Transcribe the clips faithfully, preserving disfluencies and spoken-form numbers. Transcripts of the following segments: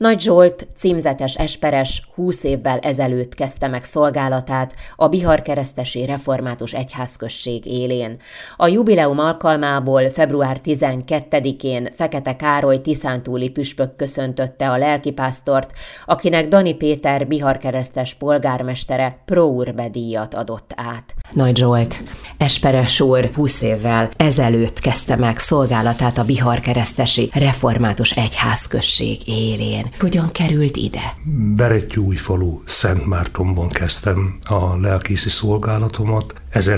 Nagy Zsolt címzetes esperes húsz évvel ezelőtt kezdte meg szolgálatát a biharkeresztesi református egyházközség élén. A jubileum alkalmából február tizenkettedikén Fekete Károly tiszántúli püspök köszöntötte a lelkipásztort, akinek Dani Péter biharkeresztes polgármestere Pro-Urbe díjat adott át. Nagy Zsolt, esperes úr húsz évvel ezelőtt kezdte meg szolgálatát a biharkeresztesi református egyházközség élén. Hogyan került ide? Berettyóújfalu Szentmártonban kezdtem a lelkészi szolgálatomat.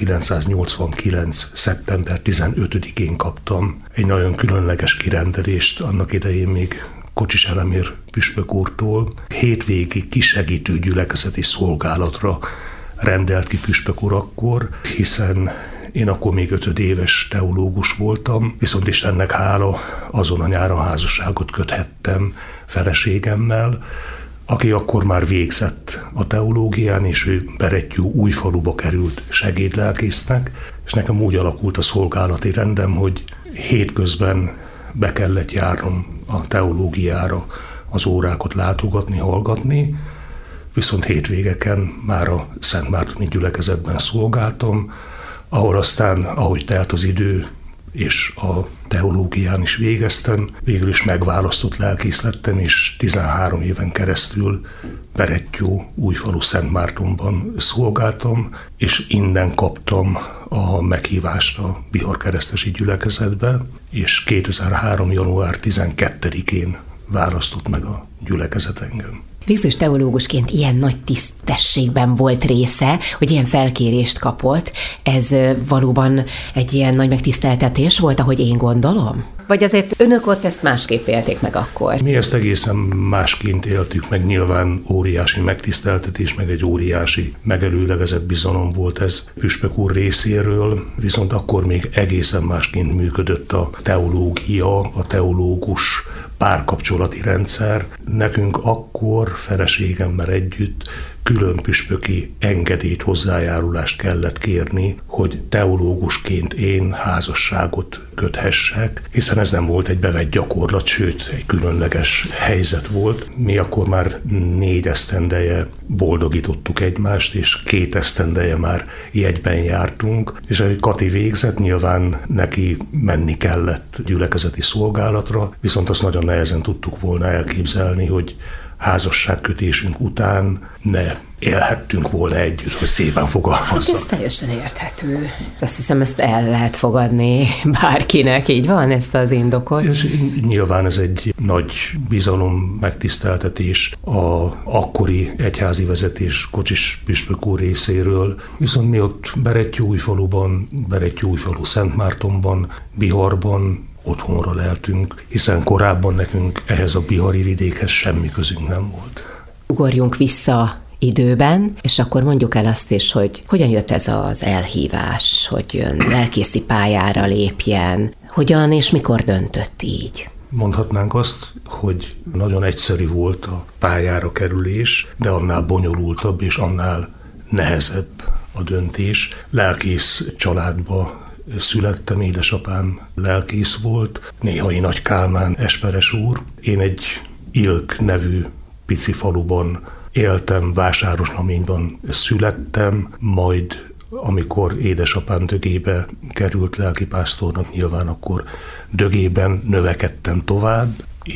ezerkilencszáznyolcvankilenc. szeptember tizenötödikén kaptam egy nagyon különleges kirendelést, annak idején még Kocsis Elemér püspök úrtól. Hétvégi kisegítő gyülekezeti szolgálatra rendelt ki püspök úr akkor, hiszen én akkor még ötödéves teológus voltam, viszont Istennek hála, azon a nyáron házasságot köthettem feleségemmel, aki akkor már végzett a teológián, és ő Berettyóújfaluba került segédlelkésznek, és nekem úgy alakult a szolgálati rendem, hogy hétközben be kellett járnom a teológiára, az órákat látogatni, hallgatni, viszont hétvégeken már a Szentmártoni gyülekezetben szolgáltam, ahol aztán, ahogy telt az idő, és a teológián is végeztem, végül is megválasztott lelkész lettem, és tizenhárom éven keresztül Berettyóújfalu Szentmártonban szolgáltam, és innen kaptam a meghívást a biharkeresztesi gyülekezetbe, és kétezer-három. január tizenkettedikén választott meg a gyülekezet engem. Végzős teológusként ilyen nagy tisztességben volt része, hogy ilyen felkérést kapott. Ez valóban egy ilyen nagy megtiszteltetés volt, ahogy én gondolom? Vagy azért önök ott ezt másképp élték meg akkor? Mi ezt egészen másként éltük meg, nyilván óriási megtiszteltetés, meg egy óriási megelőlegezett bizalom volt ez püspök úr részéről, viszont akkor még egészen másként működött a teológia, a teológus párkapcsolati rendszer. Nekünk akkor feleségemmel együtt külön püspöki engedélyt, hozzájárulást kellett kérni, hogy teológusként én házasságot köthessek, hiszen ez nem volt egy bevett gyakorlat, sőt, egy különleges helyzet volt. Mi akkor már négy esztendeje boldogítottuk egymást, és két esztendeje már jegyben jártunk, és ahogy Kati végzett, nyilván neki menni kellett gyülekezeti szolgálatra, viszont azt nagyon nehezen tudtuk volna elképzelni, hogy házasságkötésünk után ne élhettünk volna együtt, hogy szépen fogalmazzak. Hát ez teljesen érthető. Azt hiszem, ezt el lehet fogadni bárkinek, így van, ezt az indokot? És nyilván ez egy nagy bizalom, megtiszteltetés a akkori egyházi vezetés Kocsis püspök úr részéről, viszont mi ott Berettyóújfaluban, Berettyóújfalu Szentmártonban, Biharban otthonra leltünk, hiszen korábban nekünk ehhez a bihari vidékhez semmi közünk nem volt. Ugorjunk vissza időben, és akkor mondjuk el azt is, hogy hogyan jött ez az elhívás, hogy ön lelkészi pályára lépjen, hogyan és mikor döntött így? Mondhatnánk azt, hogy nagyon egyszerű volt a pályára kerülés, de annál bonyolultabb és annál nehezebb a döntés. Lelkész családba születtem, édesapám lelkész volt, néhai Nagy Kálmán esperes úr. Én egy Ilk nevű pici faluban éltem, Vásárosnaményban születtem, majd amikor édesapám Dögébe került lelkipásztornak, nyilván akkor Dögében növekedtem tovább,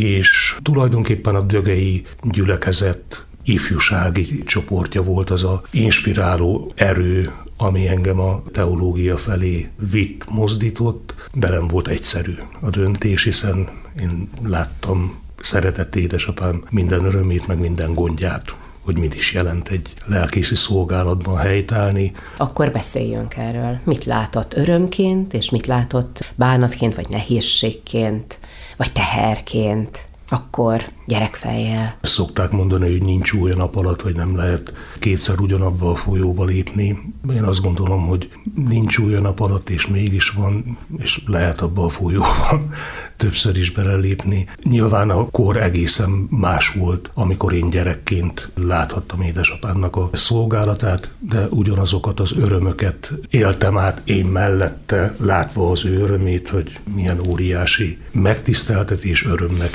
és tulajdonképpen a dögei gyülekezet ifjúsági csoportja volt az a inspiráló erő, ami engem a teológia felé vitt, mozdított, de nem volt egyszerű a döntés, hiszen én láttam szeretett édesapám minden örömét, meg minden gondját, hogy mit is jelent egy lelkészi szolgálatban helytállni. Akkor beszéljünk erről. Mit látott örömként, és mit látott bánatként, vagy nehézségként, vagy teherként? Akkor gyerekfejjel. Szokták mondani, hogy nincs új a nap alatt, vagy nem lehet kétszer ugyanabba a folyóba lépni. Én azt gondolom, hogy nincs új a nap alatt, és mégis van, és lehet abba a folyóban többször is belelépni. Nyilván a kor egészen más volt, amikor én gyerekként láthattam édesapámnak a szolgálatát, de ugyanazokat az örömöket éltem át én mellette, látva az ő örömét, hogy milyen óriási megtiszteltetés, öröm neki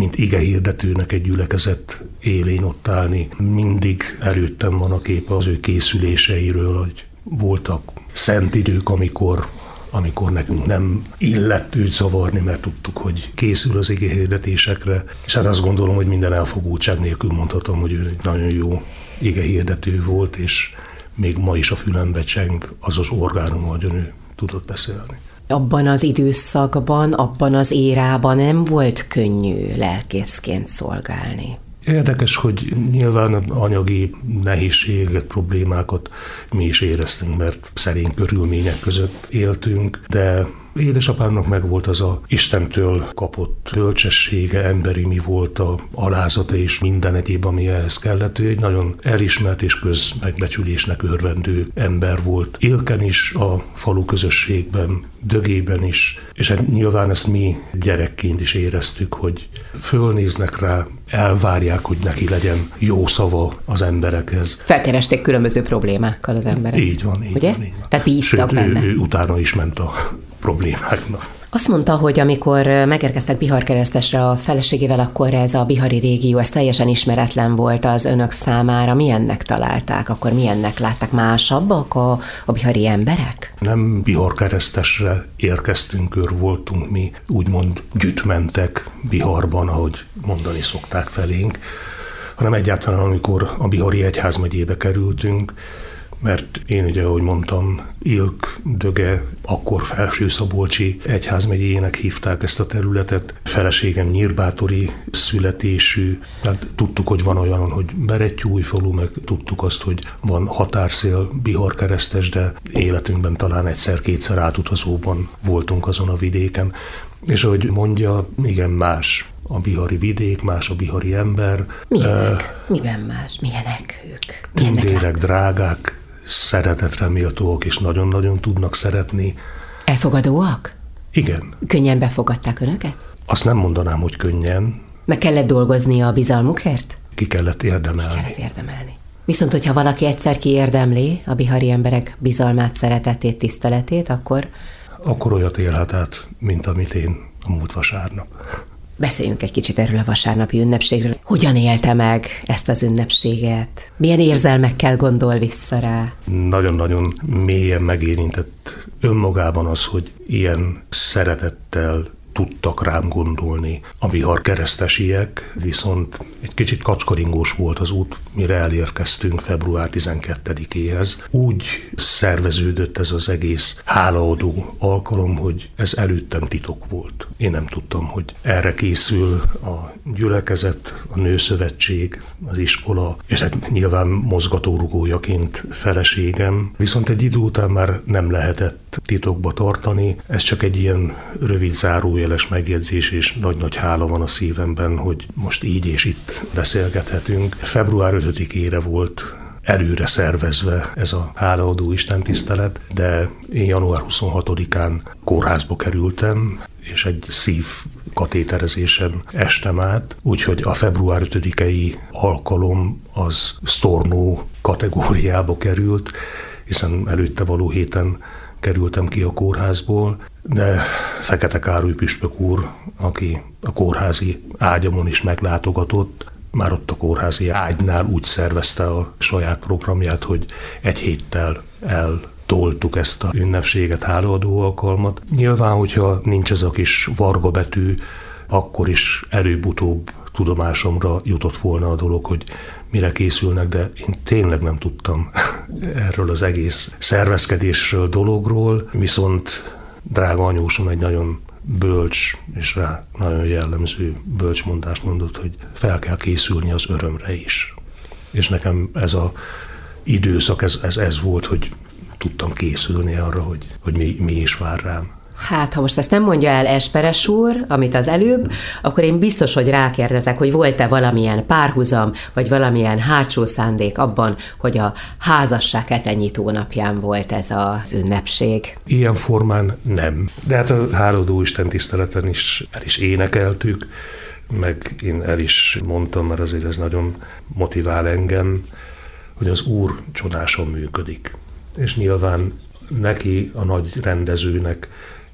mint igehirdetőnek egy gyülekezet élén ott állni. Mindig előttem van a kép az ő készüléseiről, hogy voltak szent idők, amikor amikor nekünk nem illett őt zavarni, mert tudtuk, hogy készül az igehirdetésekre, és hát azt gondolom, hogy minden elfogultság nélkül mondhatom, hogy ő egy nagyon jó igehirdető volt, és még ma is a fülembe cseng az az orgánum, ahogyan ő tudott beszélni. Abban az időszakban, abban az érában nem volt könnyű lelkészként szolgálni. Érdekes, hogy nyilván anyagi nehézséget, problémákat mi is éreztünk, mert szerény körülmények között éltünk, de édesapámnak megvolt az a Istentől kapott bölcsessége, emberi mi volt a alázata és minden egyéb, ami ehhez kellett. Ő egy nagyon elismert és közmegbecsülésnek örvendő ember volt. Élken is, a falu közösségben, Dögében is, és hát nyilván ezt mi gyerekként is éreztük, hogy fölnéznek rá, elvárják, hogy neki legyen jó szava az emberekhez. Felkeresték különböző problémákkal az emberek. Így van, így ugye? van. Így van. Tehát bíztak Sőt, benne. Ő, ő utána is ment a problémáknak. Azt mondta, hogy amikor megérkeztek Bihar-Keresztesre a feleségével, akkor ez a bihari régió, ez teljesen ismeretlen volt az önök számára. Milyennek találták? Akkor milyennek látták? Másabbak a, a bihari emberek? Nem Bihar-Keresztesre érkeztünk, kör voltunk mi, úgymond gyütmentek Biharban, ahogy mondani szokták felénk, hanem egyáltalán amikor a bihari egyházmegyébe kerültünk, mert én ugye, ahogy mondtam, Ilk, Döge, akkor Felső-Szabolcsi egyházmegyéjének hívták ezt a területet. Feleségem nyírbátori születésű, tehát tudtuk, hogy van olyan, hogy Berettyújfalu, meg tudtuk azt, hogy van határszél Bihar-Keresztes, de életünkben talán egyszer-kétszer átutazóban voltunk azon a vidéken. És ahogy mondja, igen, más a bihari vidék, más a bihari ember. Milyenek? Uh, Miben más? Milyenek ők? Milyenek tündérek, drágák, szeretetre méltóak, és nagyon-nagyon tudnak szeretni. Elfogadóak? Igen. Könnyen befogadták önöket? Azt nem mondanám, hogy könnyen. Meg kellett dolgozni a bizalmukért? Ki kellett érdemelni. Ki kellett érdemelni. Viszont, hogyha valaki egyszer kiérdemli a bihari emberek bizalmát, szeretetét, tiszteletét, akkor... Akkor olyat élhet át, mint amit én a múlt vasárnap. Beszéljünk egy kicsit erről a vasárnapi ünnepségről. Hogyan élte meg ezt az ünnepséget? Milyen érzelmekkel gondol vissza rá? Nagyon-nagyon mélyen megérintett önmagában az, hogy ilyen szeretettel tudtak rám gondolni a Bihar-keresztesiek, viszont egy kicsit kacskaringós volt az út, mire elérkeztünk február tizenkettedikéhez. Úgy szerveződött ez az egész hálaadó alkalom, hogy ez előttem titok volt. Én nem tudtam, hogy erre készül a gyülekezet, a nőszövetség, az iskola, és hát nyilván mozgatórugójaként feleségem. Viszont egy idő után már nem lehetett titokba tartani. Ez csak egy ilyen rövid zárójeles megjegyzés, és nagy-nagy hála van a szívemben, hogy most így és itt beszélgethetünk. február ötödikére volt előre szervezve ez a hálaadó istentisztelet, de én január huszonhatodikán kórházba kerültem, és egy szívkatéterezésen estem át, úgyhogy a február ötödikei alkalom az sztornó kategóriába került, hiszen előtte való héten kerültem ki a kórházból, de Fekete Károly püspök úr, aki a kórházi ágyamon is meglátogatott, már ott a kórházi ágynál úgy szervezte a saját programját, hogy egy héttel eltoltuk ezt a ünnepséget, hálaadó alkalmat. Nyilván, hogyha nincs ez a kis varga betű, akkor is előbb-utóbb tudomásomra jutott volna a dolog, hogy mire készülnek, de én tényleg nem tudtam erről az egész szervezkedésről, dologról, viszont drága anyósom egy nagyon bölcs és rá nagyon jellemző bölcsmondást mondott, hogy fel kell készülni az örömre is. És nekem ez az időszak, ez, ez, ez volt, hogy tudtam készülni arra, hogy, hogy mi, mi is vár rám. Hát, ha most ezt nem mondja el Esperes úr, amit az előbb, akkor én biztos, hogy rákérdezek, hogy volt-e valamilyen párhuzam, vagy valamilyen hátsó szándék abban, hogy a házasság hetenyító napján volt ez az ünnepség. Ilyen formán nem. De hát a hálaadó istentiszteleten is el is énekeltük, meg én el is mondtam, mert azért ez nagyon motivál engem, hogy az Úr csodásan működik. És nyilván neki, a nagy rendezőnek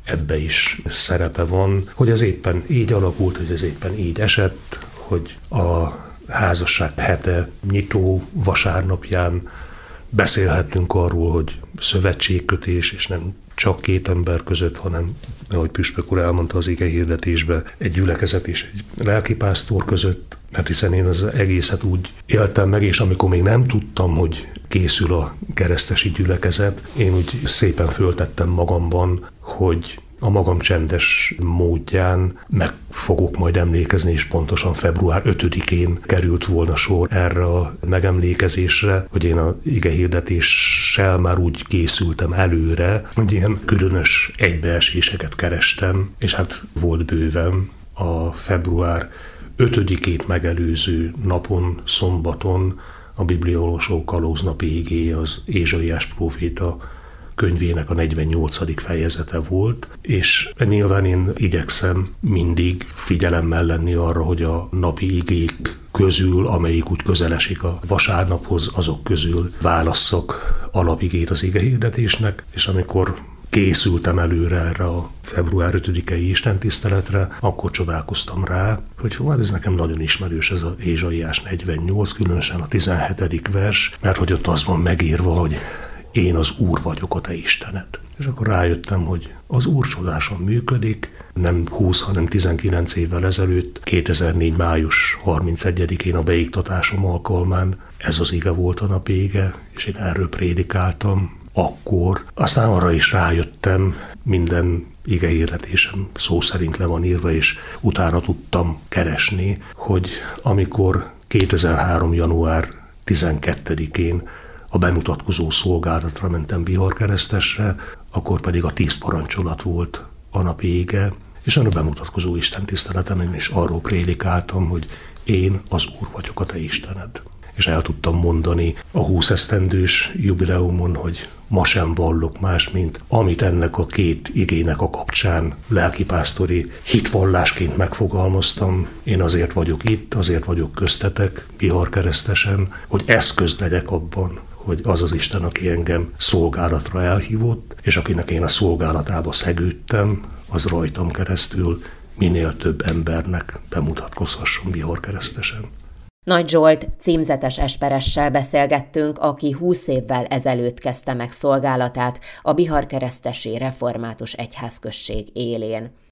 ebbe is szerepe van, hogy ez éppen így alakult, hogy ez éppen így esett, hogy a házasság hete nyitó vasárnapján beszélhettünk arról, hogy szövetségkötés, és nem csak két ember között, hanem, ahogy Püspök úr elmondta az ige hirdetésbe, egy gyülekezet és egy lelkipásztor között, mert hiszen én az egészet úgy éltem meg, és amikor még nem tudtam, hogy készül a keresztesi gyülekezet, én úgy szépen föltettem magamban, hogy a magam csendes módján meg fogok majd emlékezni, és pontosan február ötödikén került volna sor erre a megemlékezésre, hogy én a igehirdetéssel már úgy készültem előre, hogy ilyen különös egybeeséseket kerestem, és hát volt bőven a február ötödikét megelőző napon, szombaton a bibliaolvasó kalóznapi igéje az Ézsaiás próféta könyvének a negyvennyolcadik fejezete volt, és nyilván én igyekszem mindig figyelemmel lenni arra, hogy a napi igék közül, amelyik úgy közel esik a vasárnaphoz, azok közül válasszak alapigét az igehirdetésnek, és amikor készültem előre erre a február ötödikei istentiszteletre, akkor csodálkoztam rá, hogy hát ez nekem nagyon ismerős, ez az Ézsaiás negyvennyolc, különösen a tizenhetedik vers, mert hogy ott az van megírva, hogy én az Úr vagyok, a te Istened. És akkor rájöttem, hogy az Úr csodásan működik, nem húsz, hanem tizenkilenc évvel ezelőtt, kétezer-négy. május harmincegyedikén a beiktatásom alkalmán ez az ige volt a napi ige, és én erről prédikáltam akkor. Aztán arra is rájöttem, minden igehirdetésem szó szerint le van írva, és utána tudtam keresni, hogy amikor kétezer-három. január tizenkettedikén a bemutatkozó szolgálatra mentem Biharkeresztesre, akkor pedig a tíz parancsolat volt a napi ige, és a bemutatkozó istentiszteletemen is arról prédikáltam, hogy én az Úr vagyok, a te Istened. És el tudtam mondani a húsz esztendős jubileumon, hogy ma sem vallok más, mint amit ennek a két igének a kapcsán lelkipásztori hitvallásként megfogalmaztam. Én azért vagyok itt, azért vagyok köztetek, Biharkeresztesen, hogy eszköz legyek abban, hogy az az Isten, aki engem szolgálatra elhívott, és akinek én a szolgálatába szegődtem, az rajtam keresztül minél több embernek bemutatkozhasson Biharkeresztesen. Nagy Zsolt címzetes esperessel beszélgettünk, aki húsz évvel ezelőtt kezdte meg szolgálatát a Biharkeresztesi Református Egyházközség élén.